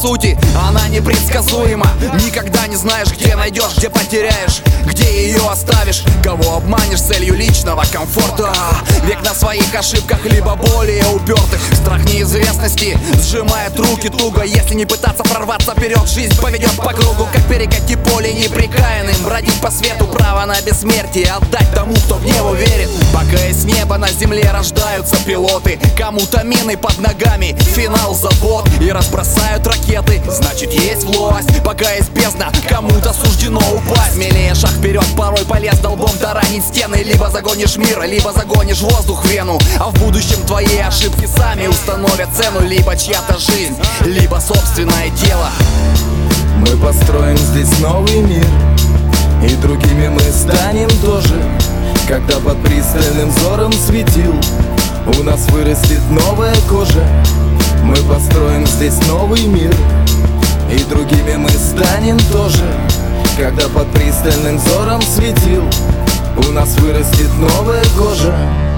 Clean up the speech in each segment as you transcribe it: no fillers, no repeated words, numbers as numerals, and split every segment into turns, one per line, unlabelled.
сути, она непредсказуема. Никогда не знаешь, где найдешь, где потеряешь, где ее оставишь, кого обманешь с целью личного комфорта. Век на своих ошибках, либо более упертых. Страх неизвестности сжимает руки туго. Если не пытаться прорваться вперед, жизнь поведет по кругу, как перекати поле неприкаянным. Бродить по свету, право на бессмертие отдать тому, кто в него верит. Пока из неба на земле рождаются пилоты, кому-то мины под ногами, финал забот. И разбросают ракеты, значит есть власть. Пока есть бездна, кому-то суждено упасть. Смелее шаг вперед, порой полез долбом таранить стены. Либо загонишь мир, либо загонишь воздух в вену. А в будущем твои ошибки сами установят цену. Либо чья-то жизнь, либо собственное дело.
Мы построим здесь новый мир, и другими мы станем тоже. Когда под пристальным взором светил у нас вырастет новая кожа. Мы построим здесь новый мир, и другими мы станем тоже. Когда под пристальным взором светил у нас вырастет новая кожа.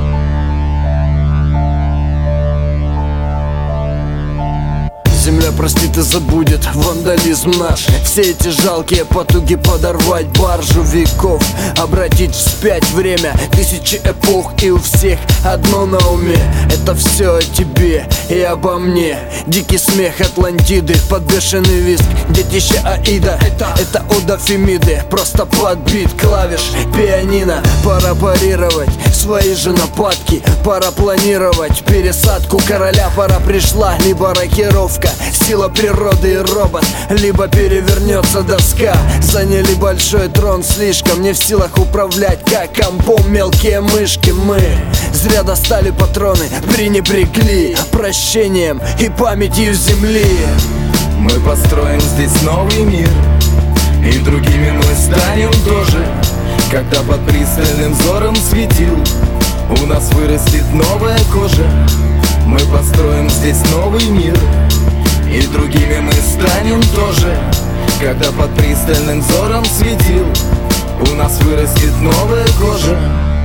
Земля простит и забудет вандализм наш. Все эти жалкие потуги подорвать баржу веков, обратить вспять время тысячи эпох. И у всех одно на уме: это все о тебе и обо мне. Дикий смех Атлантиды, подбешенный визг детище Аида. Это ода Фемиды, просто подбит клавиш пианино. Пора парировать свои же нападки, пора планировать пересадку короля. Пора пришла, либо рокировка, сила природы и робот, либо перевернется доска. Заняли большой трон, слишком не в силах управлять, как компом мелкие мышки. Мы зря достали патроны, пренебрегли прощением и памятью земли. Мы построим здесь новый мир, и другими мы станем тоже. Когда под пристальным взором светил у нас вырастет новая кожа. Мы построим здесь новый мир, и другими мы станем тоже. Когда под пристальным взором светил у нас вырастет новая кожа.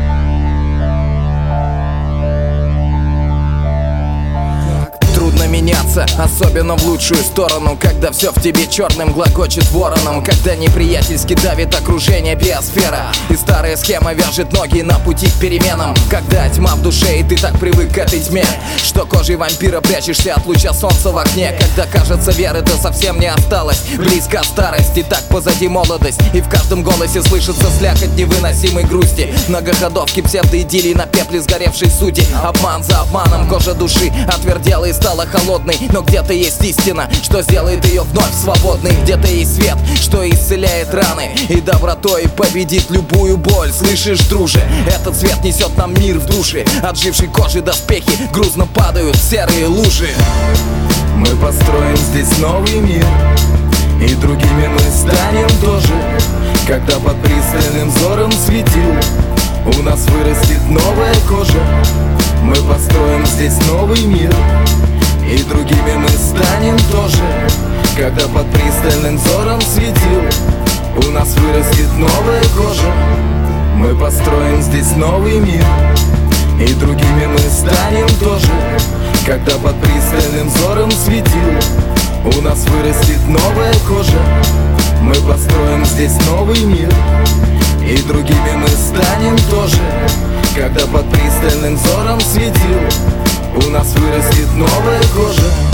Трудно меняться, особенно в лучшую сторону, когда все в тебе черным глагочет вороном. Когда неприятельски давит окружение биосфера, и старая схема вяжет ноги на пути к переменам. Когда тьма в душе, и ты так привык к этой тьме, что кожей вампира прячешься от луча солнца в окне. Когда кажется, веры-то совсем не осталось, близко старость, и так позади молодость. И в каждом голосе слышится слякоть невыносимой грусти. Многоходовки псевдоидиллии на пепле сгоревшей сути. Обман за обманом, кожа души отвердела и стала холодной. Но где-то есть истина, что сделает ее вновь свободной. Где-то есть свет, что исцеляет раны, и добротой победит любую боль. Слышишь, друже, этот свет несет нам мир в душе. Отжившей кожи доспехи грузно падают в серые лужи.
Мы построим здесь новый мир, и другими мы станем тоже. Когда под пристальным взором светил у нас вырастет новая кожа. Мы построим здесь новый мир, и другими мы станем тоже. Когда под пристальным взором светил у нас вырастет новая кожа. Мы построим здесь новый мир, и другими мы станем тоже. Когда под пристальным взором светил у нас вырастет новая кожа. Мы построим здесь новый мир, и другими мы станем тоже. Когда под пристальным взором светил у нас вырастет новая кожа.